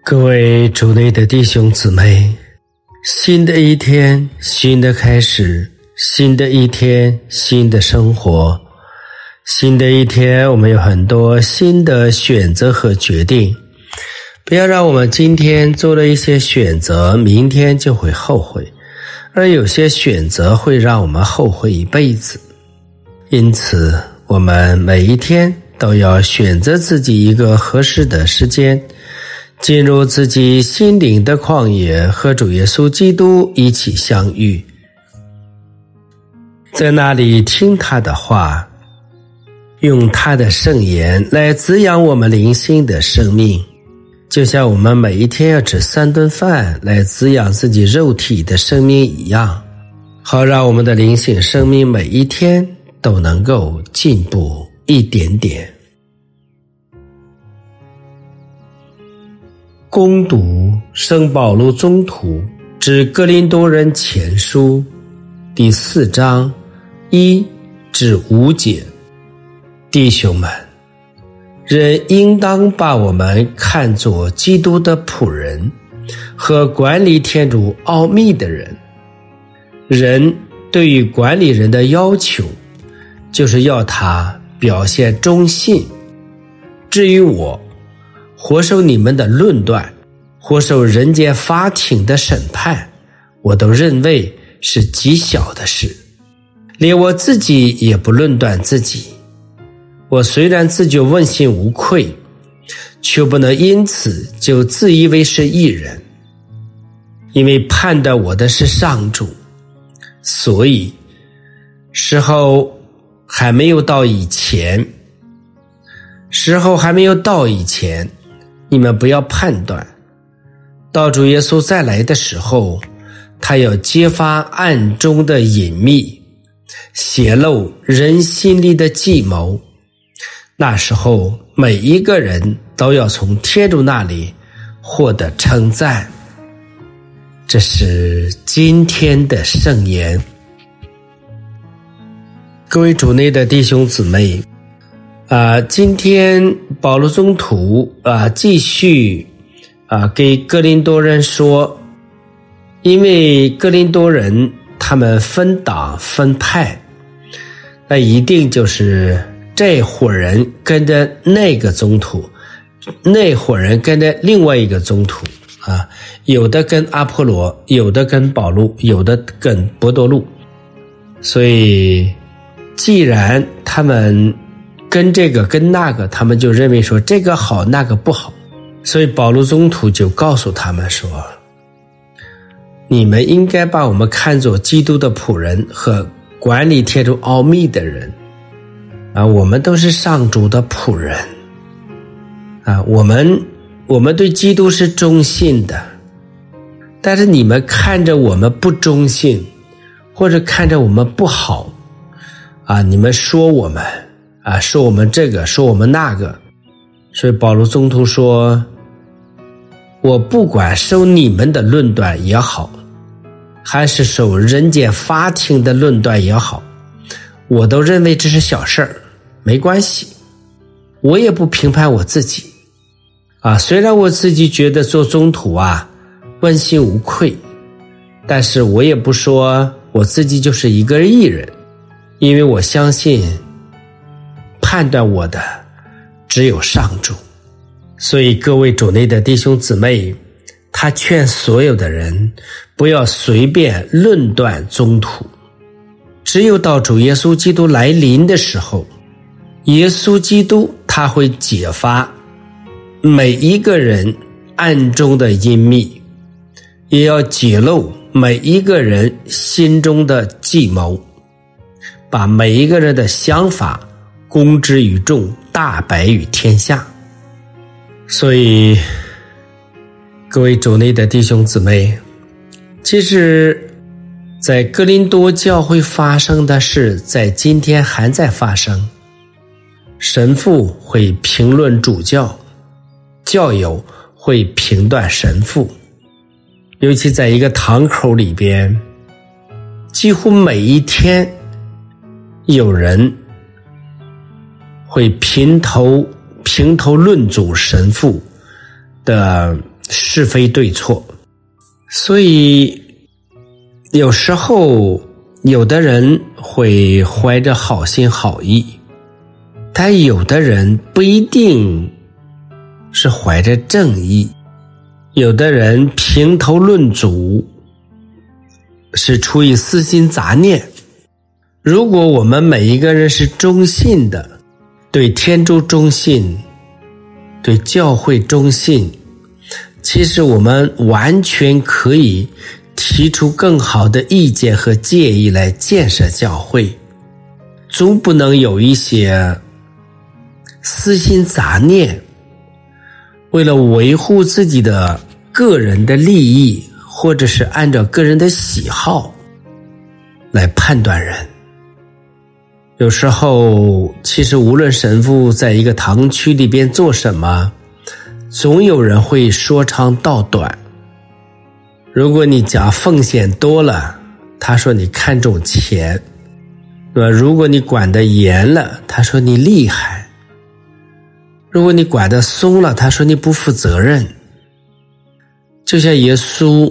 各位主内的弟兄姊妹，新的一天，新的开始，新的一天，新的生活，新的一天，我们有很多新的选择和决定。不要让我们今天做了一些选择，明天就会后悔，而有些选择会让我们后悔一辈子。因此，我们每一天都要选择自己一个合适的时间，进入自己心灵的旷野，和主耶稣基督一起相遇，在那里听他的话，用他的圣言来滋养我们灵性的生命，就像我们每一天要吃3顿饭来滋养自己肉体的生命一样，好让我们的灵性生命每一天都能够进步一点点。攻读圣保禄宗徒致哥林多人前书第4章1至5节。弟兄们，人应当把我们看作基督的仆人和管理天主奥秘的人。人对于管理人的要求，就是要他表现忠信。至于我，或受你们的论断，或受人间法庭的审判，我都认为是极小的事，连我自己也不论断自己。我虽然自觉问心无愧，却不能因此就自以为是义人，因为判断我的是上主。所以时候还没有到以前，你们不要判断，到主耶稣再来的时候，他要揭发暗中的隐秘，显露人心里的计谋。那时候每一个人都要从天主那里获得称赞。这是今天的圣言。各位主内的弟兄姊妹，今天保禄宗徒继续给哥林多人说，因为哥林多人他们分党分派，那一定就是这伙人跟着那个宗徒，那伙人跟着另外一个宗徒有的跟阿波罗，有的跟保禄，有的跟伯多禄。所以既然他们跟这个跟那个，他们就认为说这个好那个不好，所以保禄宗徒就告诉他们说，你们应该把我们看作基督的仆人和管理天主奥秘的人我们都是上主的仆人我们对基督是忠信的，但是你们看着我们不忠信，或者看着我们不好你们说我们说我们这个，说我们那个。所以保禄宗徒说，我不管受你们的论断也好，还是受人间法庭的论断也好，我都认为这是小事儿，没关系。我也不评判我自己虽然我自己觉得做宗徒问心无愧，但是我也不说我自己就是一个义人，因为我相信判断我的只有上主。所以各位主内的弟兄姊妹，他劝所有的人不要随便论断宗徒，只有到主耶稣基督来临的时候，耶稣基督他会解发每一个人暗中的阴秘，也要揭露每一个人心中的计谋，把每一个人的想法公之于众，大白于天下。所以各位主内的弟兄姊妹，其实在哥林多教会发生的事在今天还在发生。神父会评论主教，教友会评断神父，尤其在一个堂口里边，几乎每一天有人会评头论足神父的是非对错。所以有时候有的人会怀着好心好意，但有的人不一定是怀着正义，有的人评头论足，是出于私心杂念。如果我们每一个人是忠信的，对天主忠信，对教会忠信，其实我们完全可以提出更好的意见和建议来建设教会，总不能有一些私心杂念，为了维护自己的个人的利益，或者是按照个人的喜好来判断人。有时候其实无论神父在一个堂区里边做什么，总有人会说长道短。如果你讲奉献多了，他说你看重钱，对吧？如果你管得严了，他说你厉害；如果你管得松了，他说你不负责任。就像耶稣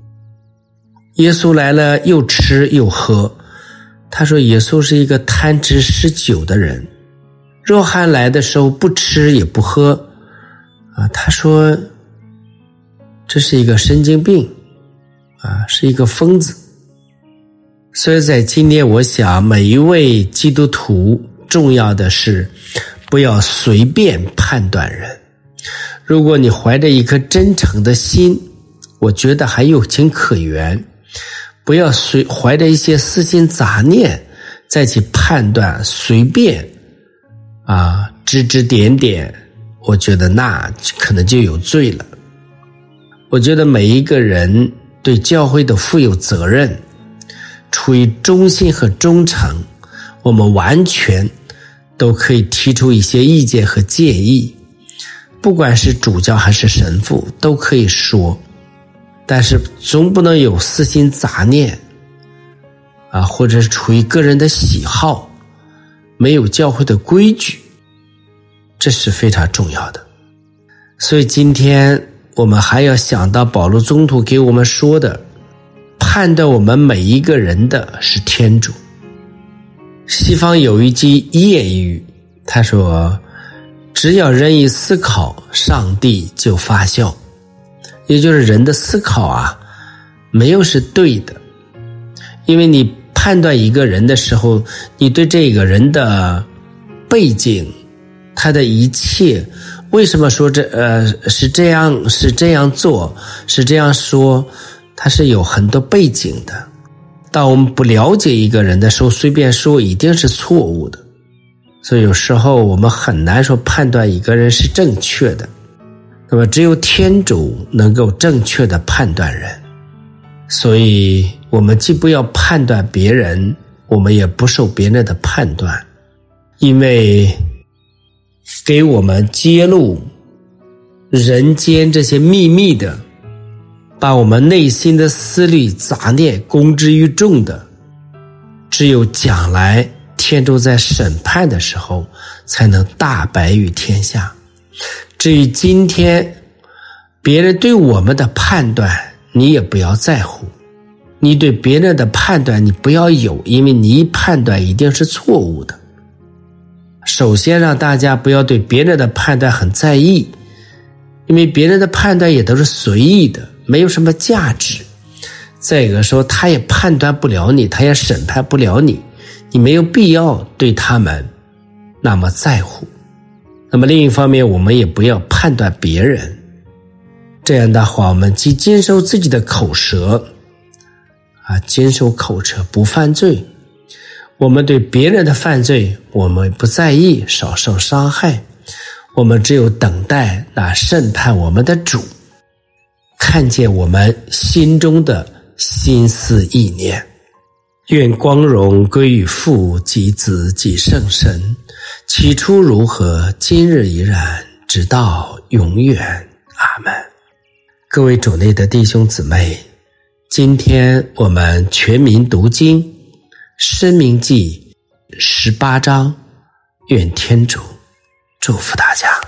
来了又吃又喝，他说耶稣是一个贪吃嗜酒的人。若翰来的时候不吃也不喝，他说这是一个神经病，是一个疯子。所以在今天我想每一位基督徒重要的是不要随便判断人。如果你怀着一颗真诚的心，我觉得还有情可原。不要怀着一些私心杂念再去判断，随便指指点点，我觉得那可能就有罪了。我觉得每一个人对教会都负有责任，出于忠心和忠诚，我们完全都可以提出一些意见和建议，不管是主教还是神父都可以说，但是总不能有私心杂念或者是出于个人的喜好，没有教会的规矩，这是非常重要的。所以今天我们还要想到保禄宗徒给我们说的，判断我们每一个人的是天主。西方有一句谚语，他说只要人一思考，上帝就发笑。也就是人的思考没有是对的，因为你判断一个人的时候，你对这个人的背景，他的一切，为什么说是这样做，是这样说，他是有很多背景的。当我们不了解一个人的时候，随便说一定是错误的。所以有时候我们很难说判断一个人是正确的。那么只有天主能够正确的判断人，所以我们既不要判断别人，我们也不受别人的判断，因为给我们揭露人间这些秘密的，把我们内心的思虑杂念公之于众的，只有将来天主在审判的时候才能大白于天下。至于今天别人对我们的判断，你也不要在乎，你对别人的判断你不要有，因为你一判断一定是错误的。首先让大家不要对别人的判断很在意，因为别人的判断也都是随意的，没有什么价值。再一个说，他也判断不了你，他也审判不了你，你没有必要对他们那么在乎。那么另一方面，我们也不要判断别人，这样的话我们既坚守自己的口舌坚守口舌不犯罪，我们对别人的犯罪我们不在意，少受伤害，我们只有等待那审判我们的主看见我们心中的心思意念。愿光荣归于父及子及圣神，起初如何，今日依然，直到永远。阿们。各位主内的弟兄姊妹，今天我们全民读经申命记18章，愿天主祝福大家。